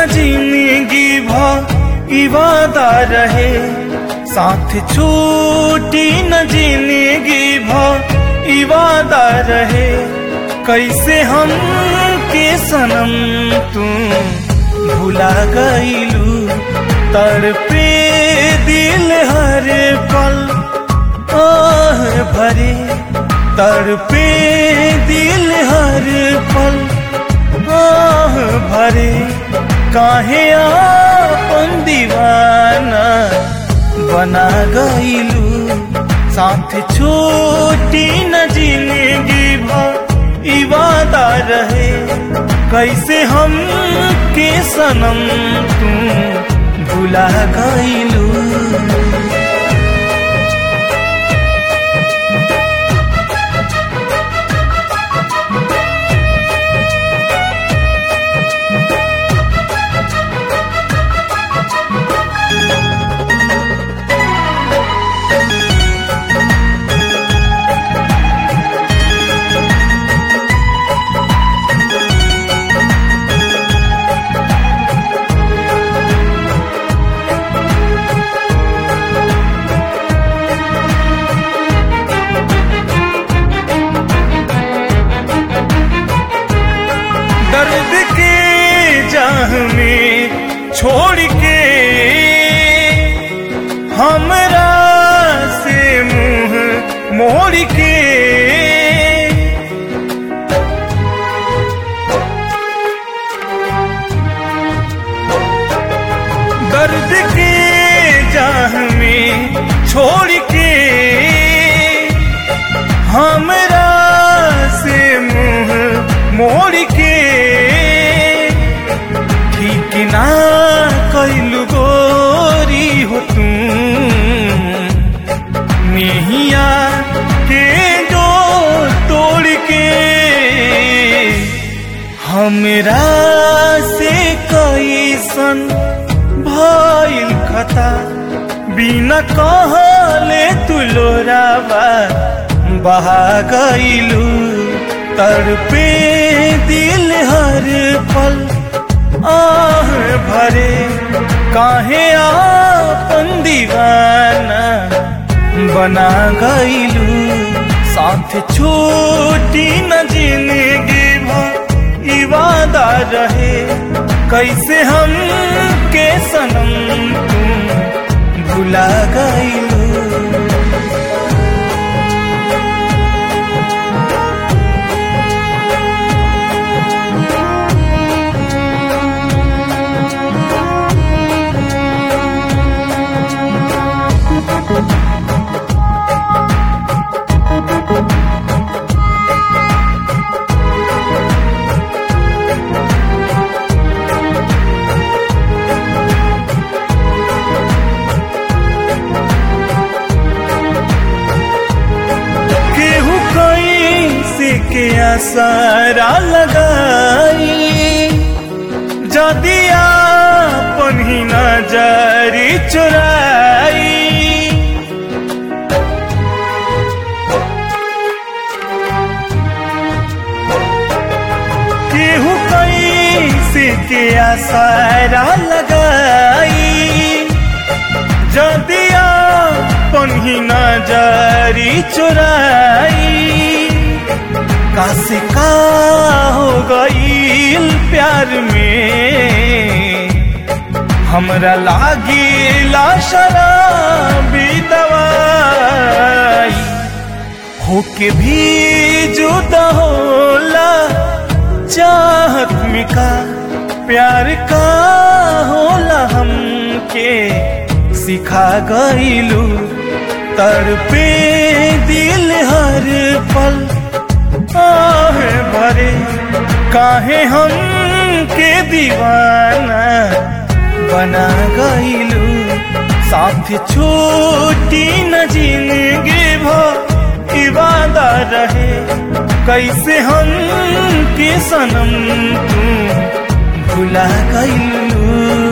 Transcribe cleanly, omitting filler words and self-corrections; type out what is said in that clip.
न जिंदगी ई वादा रहे, साथ छूटी न जिंदगी ई वादा रहे। कैसे हम के सनम तू भुला गईलू, तड़पे दिल हर पल आह भरे, तड़पे दिल हर पल आह भरे। काहे आपन दीवाना बना गईलू, साथ छोटी न जिंदगी ई वादा रहे। कैसे हम के सनम तू भुला गईलू। दर्द के जाह में छोड़ के हमरा से मुंह मोड़ के, दर्द के जाह में छोड़ के हमरा से मुंह मोड़ के। ठीक ना कैलू गोरी हो तू, नेहिया के जो तोड़ के। हमरा से कैसन भइल खता, बिना कहले तू लोरावा बहा गईलू। तड़पे दिल हर पल आह भरे, काहे आपन दीवाना बना गईलू। साथ छोटी न जिंदगी ई वादा रहे। कैसे हम के सनम तू भुला गईलू। के आसारा लगाई, जदि आपन ही नजरी चुराई। केहू कैसे के आसारा लगाई, जदि आपन ही नजरी चुराई। कासे का हो गईल प्यार में, हमरा लागिला शराबी दवाई। होके भी जुदा होला चाहत में का, प्यार का होला हमके सिखा गईलू। तड़पे दिल हर पल आह भरे, काहे हम के दीवाना बना गईलू। साथ छोटी न जिंदगी ई वादा रहे। कैसे हम के सनम तू भुला गईलू।